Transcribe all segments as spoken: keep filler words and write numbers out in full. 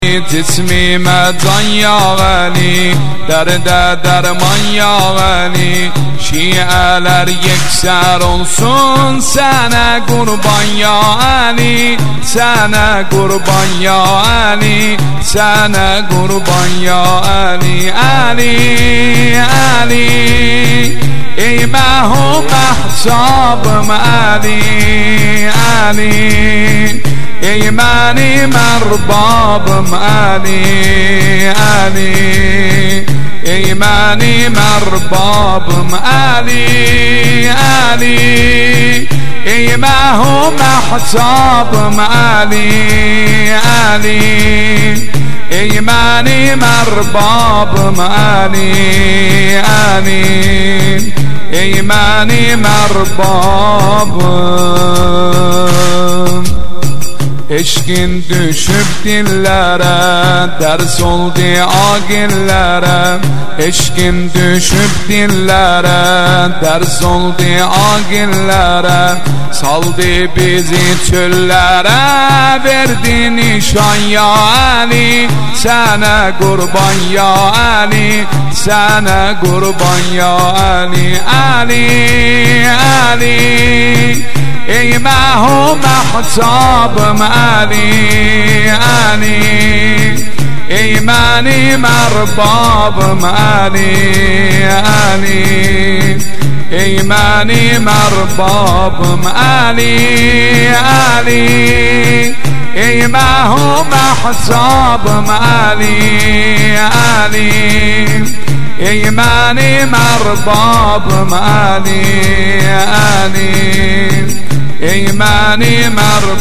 جسمی مدان یا غلی، درد درمان یا غلی. شیعه‌ler yekser olsun sana kurban ya Ali, sana kurban ya Ali, sana kurban ya Ali. Ali Ali ey mahum ahsabım Ali Ali, ey benim erbabım Ali Ali, ey benim erbabım Ali Ali, ey mahum ahsabım Ali Ali, ey benim erbabım Ali Ali, ey benim erbabım. Eşkin düşüp dillere, ders oldu agillere. Eşkin düşüp dillere, ders oldu agillere. Saldı bizi çöllere, verdi nişan ya Ali. Sana kurban ya Ali, sana kurban ya Ali. Ali Ali ey mahum ahsabım Ali Ali, ey benim erbabım Ali Ali, ey benim erbabım Ali Ali, ey mahum ahsabım Ali Ali, ey benim erbabım Ali Ali, ey benim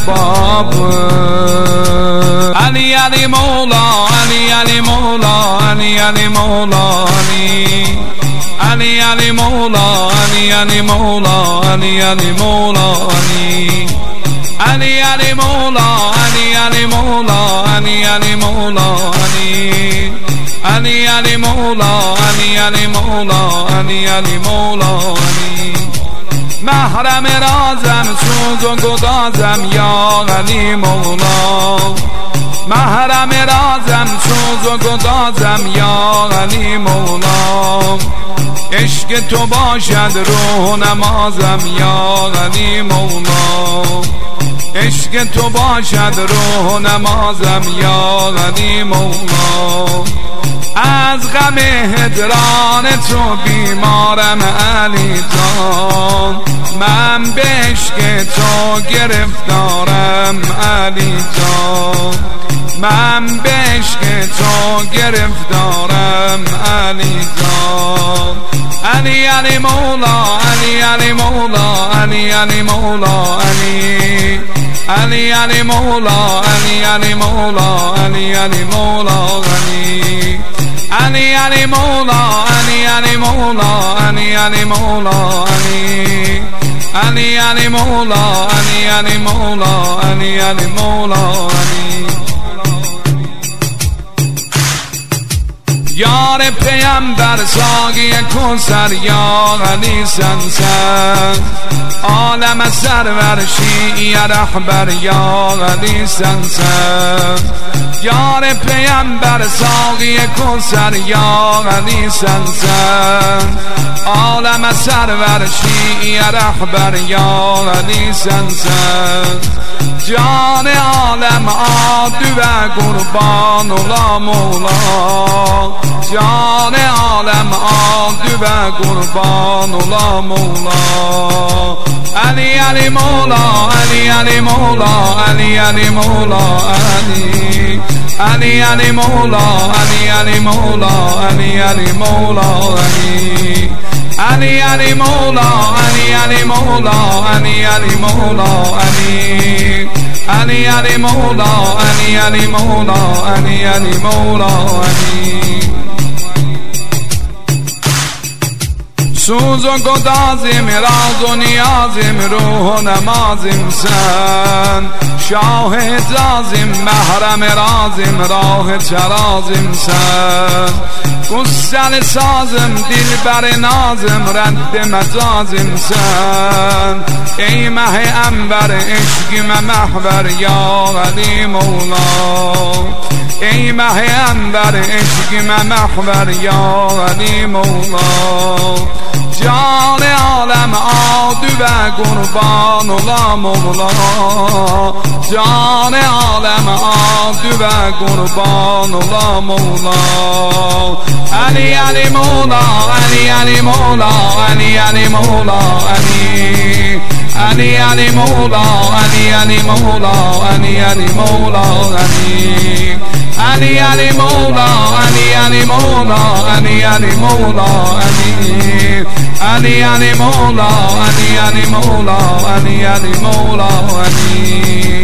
erbabım. Ali Ali Mola, Ali Ali Mola, Ali Ali Mola Ali, Ali Ali Mola, Ali Ali Mola, Ali Ali Mola Ali, Ali Ali Mola, Ali Ali Mola, Ali Ali Mola Ali, Ali Ali Mola, Ali Ali Mola, Ali Ali Mola Ali. محرم رازم سوز و گدازم یا غنی مولا، محرم رازم سوز و گدازم یا غنی مولا. عشق تو باشد روح نمازم یا غنی مولا، عشق تو باشد روح نمازم یا غنی مولا. از غم هجران تو بیمارم علی جان، من به عشق تو گرفتارم علی جان، من به عشق تو گرفتارم علی جان. علی علی مولا، علی علی مولا، علی علی مولا علی، علی علی مولا، علی علی مولا، علی علی مولا علی، علی علی مولا، علی علی مولا، علی علی مولا علی، علی علی مولا، علی علی مولا، علی علی مولا علی. یار پیامبر ساقی کوثر یا علی سنسن، عالم سرور شیعی رهبر یا علی سنسن. یار پیامبر ساقی کوثر یا علی سنسن، عالم سرور شیعی رهبر یا علی سنسن. جان عالم عادی و قربان الله مولا، جان عالم عادی و قربان الله مولا. علی علی مولا، علی علی مولا، علی علی مولا علی، علی علی مولا، علی علی مولا، علی علی مولا علی، علی علی مولا، علی علی مولا، علی علی مولا علی، علی علی مولا، علی علی مولا، علی علی مولا علی. سوز و گدازیم راز و نیازیم روح و نمازیم سن شاه اجازیم محرم رازیم راه چرازیم سن گسل سازم دل بر نازم رد مجازیم سن ای مه انبر عشقیم محور یا علی مولا ای مه انبر عشقیم محور یا علی مولا جان عالم آدو و قربان الله مولا جان عالم آدو و قربان الله مولا علی علی مولا علی علی مولا علی علی مولا علی علی علی مولا علی علی مولا علی علی مولا علی علی علی مولا علی علی مولا علی علی مولا علی علی علی مولا علی علی مولا علی علی مولا علی